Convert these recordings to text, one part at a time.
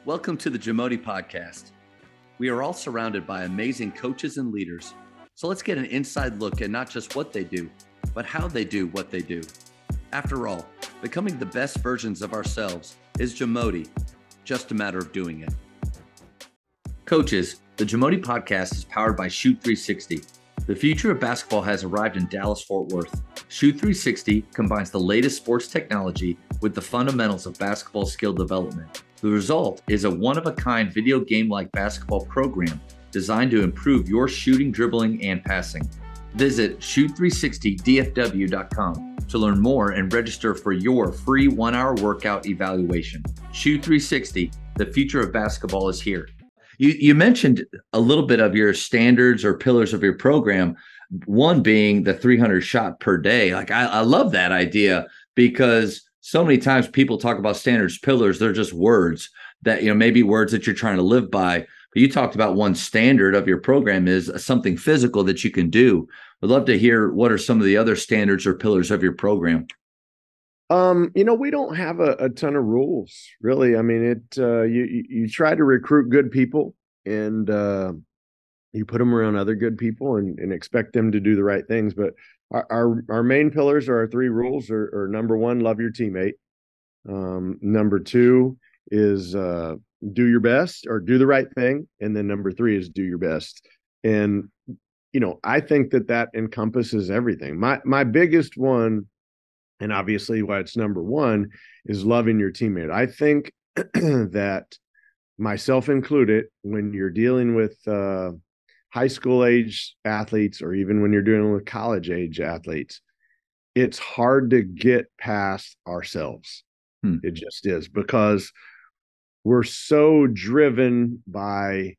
Welcome to the Jamodi Podcast. We are all surrounded by amazing coaches and leaders. So let's get an inside look at not just what they do, but how they do what they do. After all, becoming the best versions of ourselves is Jamodi, just a matter of doing it. Coaches, the Jamodi Podcast is powered by Shoot 360. The future of basketball has arrived in Dallas-Fort Worth. Shoot 360 combines the latest sports technology with the fundamentals of basketball skill development. The result is a one-of-a-kind video game-like basketball program designed to improve your shooting, dribbling, and passing. Visit shoot360dfw.com to learn more and register for your free 1-hour workout evaluation. Shoot 360, the future of basketball is here. You mentioned a little bit of your standards or pillars of your program, one being the 300 shot per day. Like I love that idea because so many times people talk about standards pillars. They're just words that, maybe words that you're trying to live by. But you talked about one standard of your program is something physical that you can do. I'd love to hear what are some of the other standards or pillars of your program. We don't have a ton of rules, really. I mean, you try to recruit good people and you put them around other good people and expect them to do the right things. But our main pillars are our three rules are number one, love your teammate. Number two is do your best or do the right thing. And then number three is do your best. And, I think that encompasses everything. My biggest one, and obviously why it's number one, is loving your teammate. I think that, myself included, when you're dealing with high school age athletes or even when you're dealing with college age athletes, it's hard to get past ourselves. It just is, because we're so driven by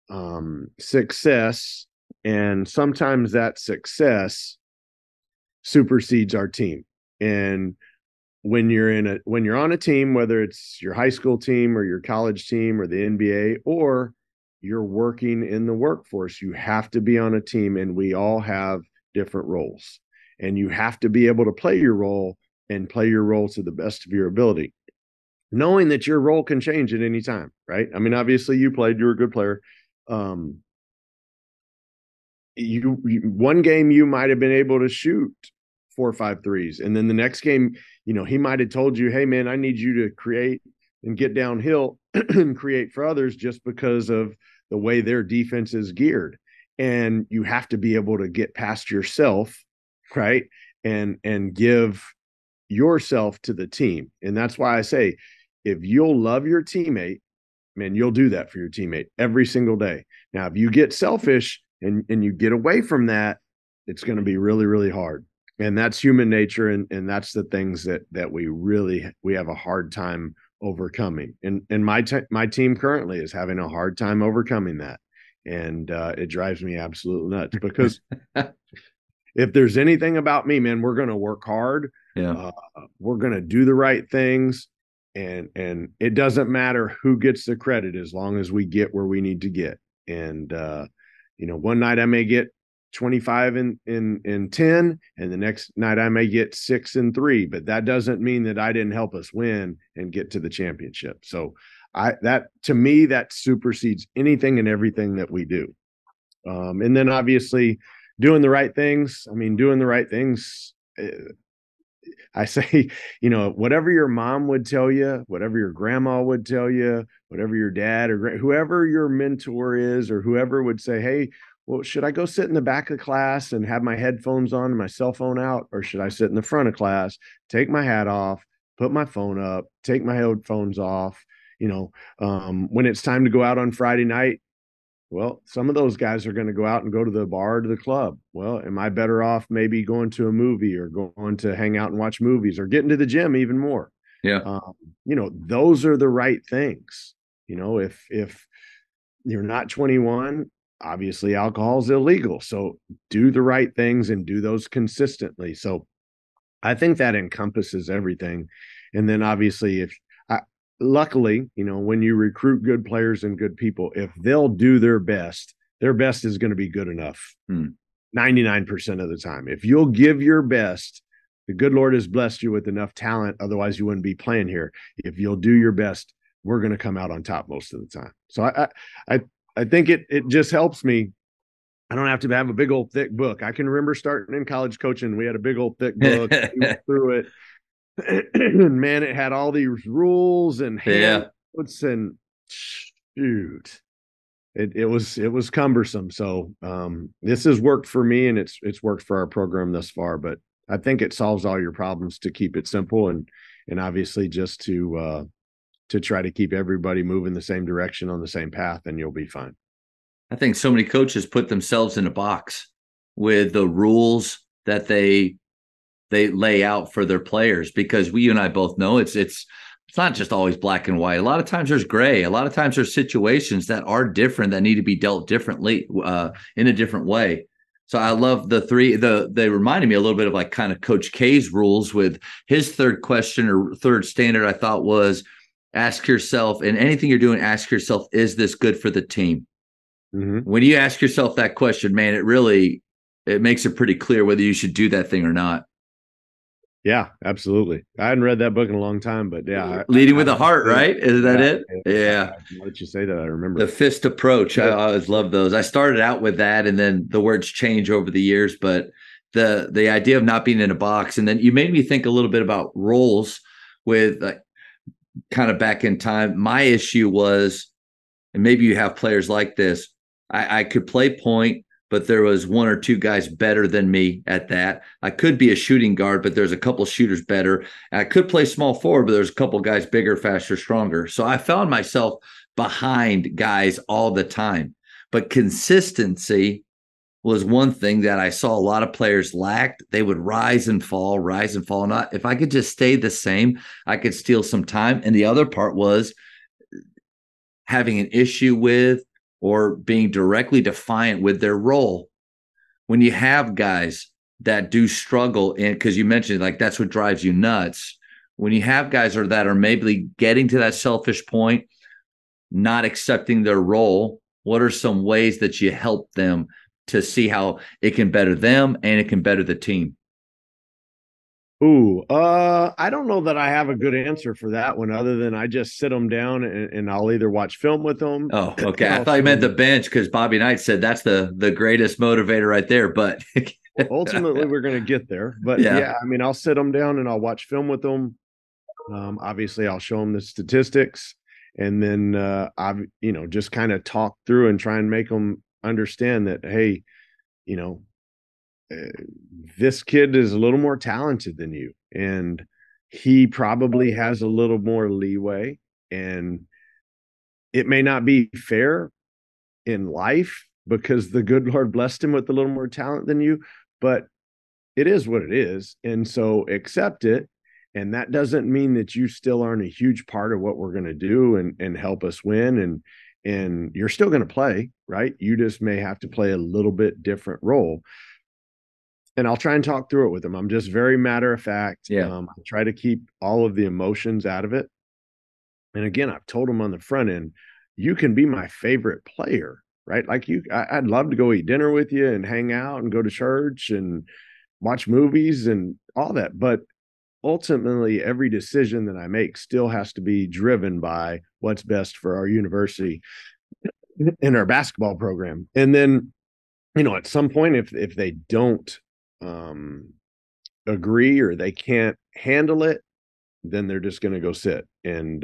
success, and sometimes that success supersedes our team. And when you're on a team, whether it's your high school team or your college team or the NBA, or you're working in the workforce, you have to be on a team, and we all have different roles, and you have to be able to play your role and play your role to the best of your ability, knowing that your role can change at any time, right? I mean, obviously you were a good player. One game you might have been able to shoot 4 or 5 threes. And then the next game, he might have told you, hey man, I need you to create and get downhill and create for others, just because of the way their defense is geared. And you have to be able to get past yourself, right? And give yourself to the team. And that's why I say, if you'll love your teammate, man, you'll do that for your teammate every single day. Now, if you get selfish and you get away from that, it's going to be really, really hard. And that's human nature. And that's the things that we have a hard time overcoming. And my team currently is having a hard time overcoming that. And it drives me absolutely nuts, because if there's anything about me, man, we're going to work hard. Yeah. We're going to do the right things. And it doesn't matter who gets the credit, as long as we get where we need to get. And, one night I may get 25 in 10, and the next night I may get 6 and 3, but that doesn't mean that I didn't help us win and get to the championship. So to me, that supersedes anything and everything that we do. And then obviously doing the right things. I mean, doing the right things, I say, whatever your mom would tell you, whatever your grandma would tell you, whatever your dad or whoever your mentor is, or whoever would say, hey, well, should I go sit in the back of class and have my headphones on and my cell phone out? Or should I sit in the front of class, take my hat off, put my phone up, take my headphones off? When it's time to go out on Friday night, well, some of those guys are going to go out and go to the bar or to the club. Well, am I better off maybe going to a movie or going to hang out and watch movies or getting to the gym even more? Yeah. Those are the right things. If you're not 21, obviously alcohol is illegal. So do the right things and do those consistently. So I think that encompasses everything. And then obviously luckily, when you recruit good players and good people, if they'll do their best is going to be good enough 99% of the time. If you'll give your best, the good Lord has blessed you with enough talent. Otherwise you wouldn't be playing here. If you'll do your best, we're going to come out on top most of the time. So I think it just helps me. I don't have to have a big old thick book. I can remember starting in college coaching. We had a big old thick book. We went through it. And man, it had all these rules and handouts and shoot. It was cumbersome. So this has worked for me, and it's worked for our program thus far. But I think it solves all your problems to keep it simple and obviously just to try to keep everybody moving the same direction on the same path, and you'll be fine. I think so many coaches put themselves in a box with the rules that they lay out for their players, because you and I both know it's not just always black and white. A lot of times there's gray. A lot of times there's situations that are different that need to be dealt differently in a different way. So I love they reminded me a little bit of like kind of Coach K's rules with his third question or third standard. I thought was ask yourself, in anything you're doing, ask yourself, is this good for the team? Mm-hmm. When you ask yourself that question, man, it makes it pretty clear whether you should do that thing or not. Yeah, absolutely. I hadn't read that book in a long time, but yeah. Leading with the heart, right? Is that it? Yeah. Now that you say that, I remember. The fist approach. Yeah. I always love those. I started out with that, and then the words change over the years, but the idea of not being in a box. And then you made me think a little bit about roles with kind of back in time. My issue was, and maybe you have players like this, I could play point, but there was one or two guys better than me at that. I could be a shooting guard, but there's a couple shooters better. I could play small forward, but there's a couple guys bigger, faster, stronger. So I found myself behind guys all the time. But consistency was one thing that I saw a lot of players lacked. They would rise and fall. Not if I could just stay the same, I could steal some time. And the other part was having an issue with or being directly defiant with their role. When you have guys that do struggle, and because you mentioned like that's what drives you nuts, when you have guys that are maybe getting to that selfish point, not accepting their role, what are some ways that you help them to see how it can better them and it can better the team? I don't know that I have a good answer for that one, other than I just sit them down and I'll either watch film with them. Oh, okay. I thought you meant the bench, because Bobby Knight said that's the greatest motivator right there. But ultimately, we're going to get there. But yeah, I mean, I'll sit them down and I'll watch film with them. Obviously, I'll show them the statistics, and then just kind of talk through and try and make them understand that, hey, this kid is a little more talented than you, and he probably has a little more leeway, and it may not be fair in life because the good Lord blessed him with a little more talent than you, but it is what it is. And so accept it. And that doesn't mean that you still aren't a huge part of what we're going to do and help us win. And you're still going to play, right? You just may have to play a little bit different role. And I'll try and talk through it with them. I'm just very matter of fact. I try to keep all of the emotions out of it. And again, I've told them on the front end, you can be my favorite player, right? Like I'd love to go eat dinner with you and hang out and go to church and watch movies and all that. But ultimately, every decision that I make still has to be driven by what's best for our university and our basketball program. And then, at some point, if they don't agree or they can't handle it, then they're just going to go sit. And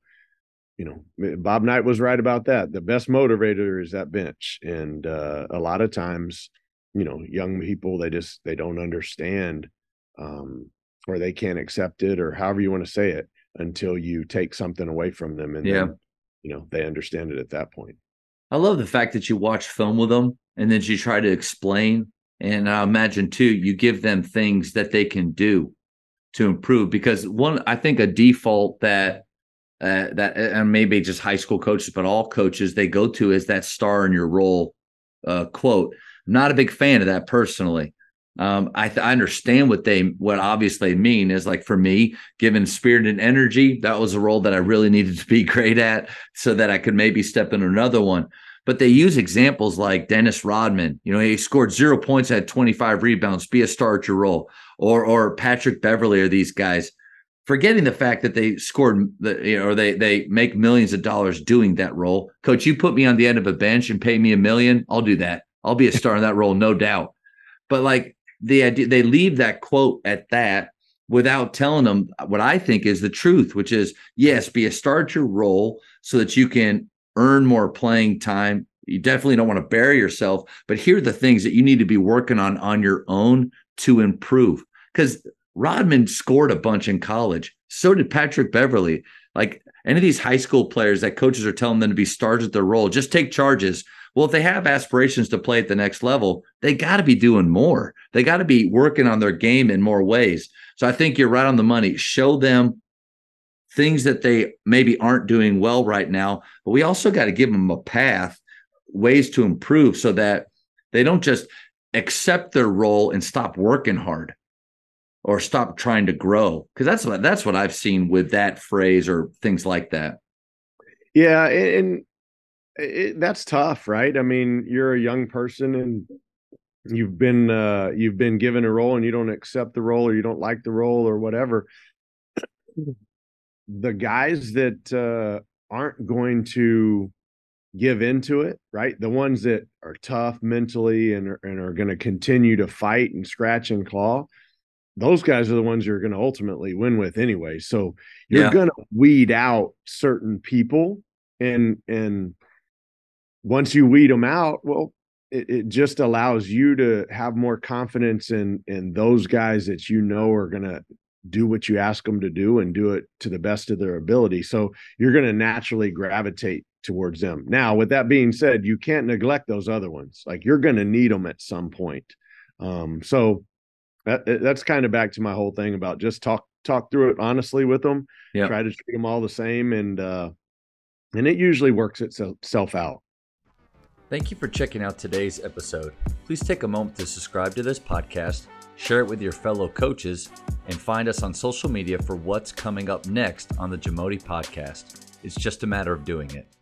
Bob Knight was right about that. The best motivator is that bench. And a lot of times, young people, they don't understand or they can't accept it, or however you want to say it, until you take something away from them, and then they understand it at that point. I love the fact that you watch film with them and then you try to explain. And I imagine too, you give them things that they can do to improve, because I think a default that and maybe just high school coaches, but all coaches, they go to is that star in your role quote. I'm not a big fan of that personally. I understand what obviously mean is, like, for me, given spirit and energy, that was a role that I really needed to be great at so that I could maybe step into another one. But they use examples like Dennis Rodman. He scored 0 points, had 25 rebounds, be a star at your role, or Patrick Beverley, or these guys. forgetting the fact that they scored or they make millions of dollars doing that role. Coach, you put me on the end of a bench and pay me $1 million, I'll do that. I'll be a star in that role, no doubt. But like the idea, they leave that quote at that without telling them what I think is the truth, which is, yes, be a star at your role so that you can earn more playing time. You definitely don't want to bury yourself, but here are the things that you need to be working on your own to improve. Because Rodman scored a bunch in college. So did Patrick Beverly. Like any of these high school players that coaches are telling them to be stars at their role, just take charges. Well, if they have aspirations to play at the next level, they got to be doing more. They got to be working on their game in more ways. So I think you're right on the money. Show them things that they maybe aren't doing well right now, but we also got to give them a path, ways to improve so that they don't just accept their role and stop working hard or stop trying to grow. Because that's what I've seen with that phrase or things like that. Yeah, and that's tough, right? I mean, you're a young person and you've been given a role and you don't accept the role or you don't like the role or whatever. The guys that aren't going to give into it, right? The ones that are tough mentally and are going to continue to fight and scratch and claw, those guys are the ones you're going to ultimately win with anyway. So you're going to weed out certain people, and once you weed them out, well, it just allows you to have more confidence in those guys that you know are going to do what you ask them to do and do it to the best of their ability. So you're going to naturally gravitate towards them. Now, with that being said, you can't neglect those other ones. Like you're going to need them at some point. So that's kind of back to my whole thing about just talk through it honestly with them. Yep. Try to treat them all the same, and it usually works itself out. Thank you for checking out today's episode. Please take a moment to subscribe to this podcast, share it with your fellow coaches, and find us on social media for what's coming up next on the Jamodi Podcast. It's just a matter of doing it.